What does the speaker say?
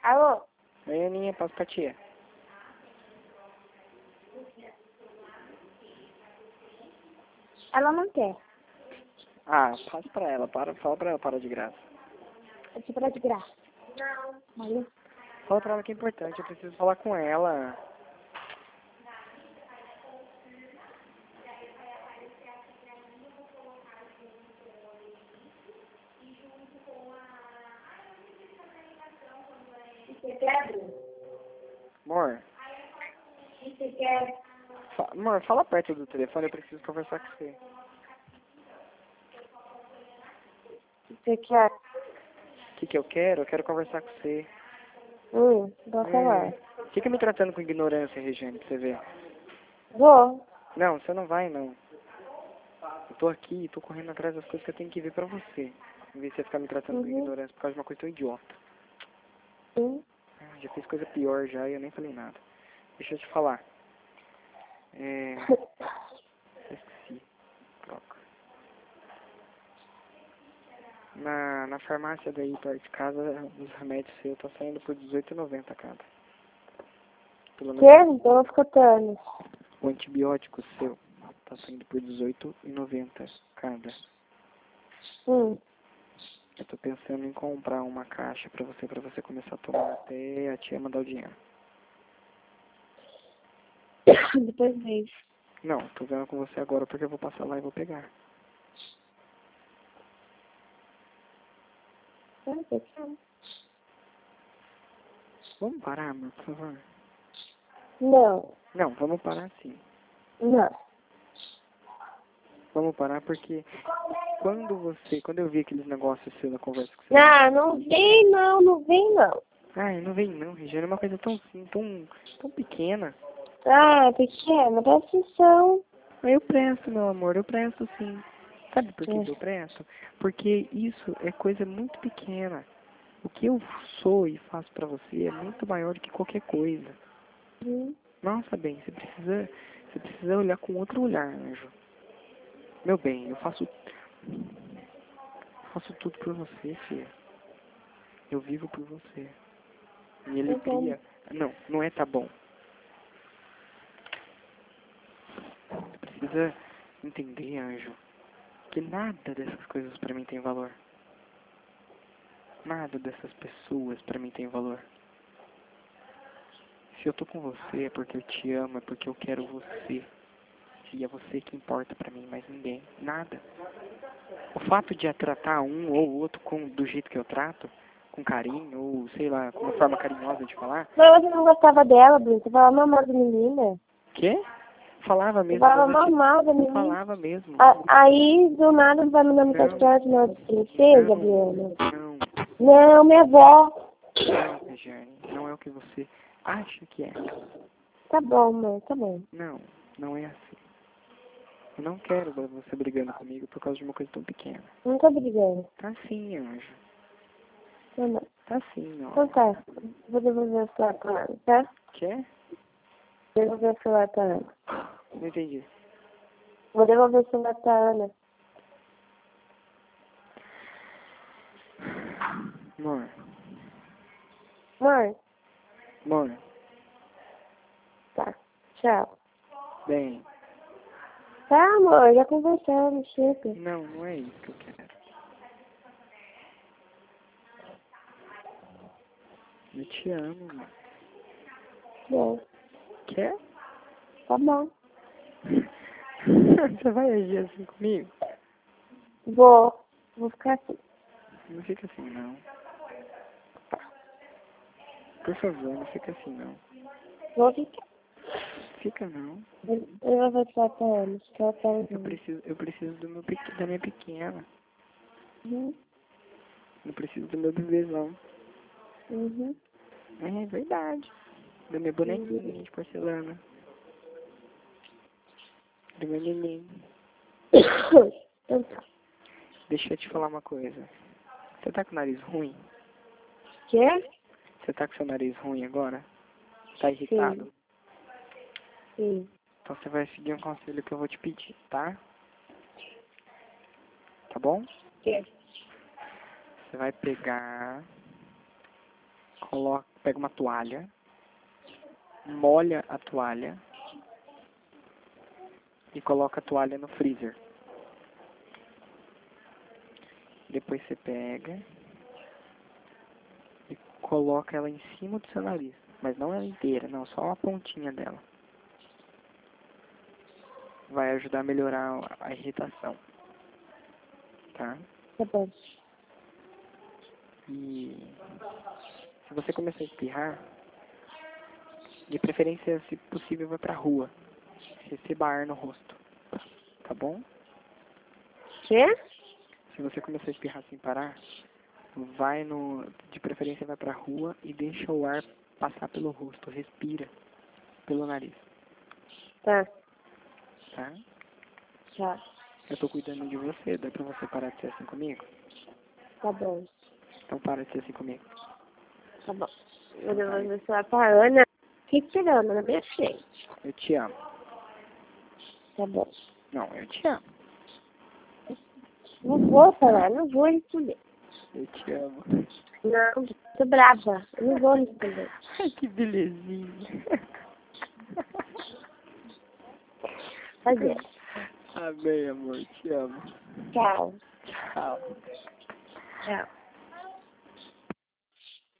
Alô? Oi, Aninha, passa pra tia. Ela não quer. Ah, passa pra ela, fala pra ela, para de graça. Eu te parar de graça. Não. Olha. Fala pra ela que é importante, eu preciso falar com ela. Você quer? Amor, Você quer? amor, fala perto do telefone, eu preciso conversar com você. Você quer? O que eu quero? Eu quero conversar com você. Vou falar. Fica me tratando com ignorância, Regiane, pra você ver. Vou. Não, você não vai, não. Eu tô aqui, tô correndo atrás das coisas que eu tenho que ver pra você. Em vez de você ficar me tratando com ignorância por causa de uma coisa tão idiota. Sim. Já fiz coisa pior já e eu nem falei nada. Deixa eu te falar. Esqueci. Troca. Na farmácia daí perto de casa, os remédios seus tá saindo por R$18,90 cada. Pelo Que? menos Não tô escutando. o antibiótico seu tá saindo por R$18,90 cada. Eu tô pensando em comprar uma caixa pra você começar a tomar até a tia mandar o dinheiro. Depois vejo. Não, tô vendo com você agora porque eu vou passar lá e vou pegar. Vamos parar, amor, por favor? Não. Não, vamos parar sim. Não. Vamos parar porque quando eu vi aqueles negócios seus na conversa com você... Não vem não, não vem não. Ai, não vem não, Regiane, é uma coisa tão tão pequena. Pequena, presta atenção. Eu presto, meu amor, eu presto sim. Sabe por que eu presto? Porque isso é coisa muito pequena. O que eu sou e faço pra você é muito maior do que qualquer coisa. Nossa, bem, você precisa olhar com outro olhar, anjo. Meu bem, eu faço tudo por você, filha. Eu vivo por você. Minha alegria... Não é tá bom. Você precisa entender, anjo, que nada dessas coisas pra mim tem valor. Nada dessas pessoas pra mim tem valor. Se eu tô com você é porque eu te amo, é porque eu quero você. E é você que importa pra mim, mais ninguém. Nada. O fato de eu tratar um ou outro do jeito que eu trato, com carinho, ou sei lá, com uma forma carinhosa de falar... Mas você não gostava dela, Bruno. Você falava mal da menina. Quê? Falava mesmo. Você falava mal da menina. Falava mesmo. Aí, do nada, vai me dar mensagem pra ela de novo. Princesa, Bruno. Não, Não, minha avó. não, Regiane. Não é o que você acha que é. Tá bom, mãe, tá bom. Não, não é assim. Eu não quero ver você brigando comigo por causa de uma coisa tão pequena. Não tô brigando. Tá sim, anjo. Não. Tá sim, ó. Então tá. Vou devolver o celular pra ela, tá? Quer? Devolver o celular pra ela. Não entendi. Vou devolver o celular pra Ana. Amor. Amor, Amor. tá. Tchau. Bem. Tá, amor, já conversamos, chega. Não é isso que eu quero. Eu te amo, amor. Bom, Quer? tá bom. Você vai agir assim comigo? Vou ficar assim. Não fica assim, não. Por favor, não fica assim, não. Vou ficar. Fica, não. Eu vou falar pra ela, que ela tá ouvindo. Eu preciso da minha pequena. Uhum. Eu preciso do meu bebezão. Uhum. É verdade. Da minha bonequinha de porcelana. Do meu neném. Então tá. Deixa eu te falar uma coisa. Você tá com o nariz ruim? Quê? Você tá com seu nariz ruim agora? Tá irritado? Sim. Então você vai seguir um conselho que eu vou te pedir, tá? Tá bom? Quê? Você vai pegar, pega uma toalha, molha a toalha e coloca a toalha no freezer. Depois você pega e coloca ela em cima do seu nariz. Mas não ela inteira, não, só a pontinha dela. Vai ajudar a melhorar a irritação. Tá? Tá bom. E se você começar a espirrar, de preferência, se possível, vai pra rua. Receba ar no rosto. Tá bom? Quê? Se você começar a espirrar sem parar, de preferência vai pra rua e deixa o ar passar pelo rosto. Respira pelo nariz. Tá. Tá? Tá. Eu tô cuidando de você. Dá pra você parar de ser assim comigo? Tá bom. Então para de ser assim comigo. Tá bom. Eu vou falar pra Ana. Respirando na minha frente. Eu te amo. Tá bom. Não, eu te amo. Não vou falar, não vou responder. Eu te amo. Não, tô brava. Eu não vou responder. Ai, que belezinha. Fazer. Amém, amor. Te amo. Tchau. Tchau. Tchau.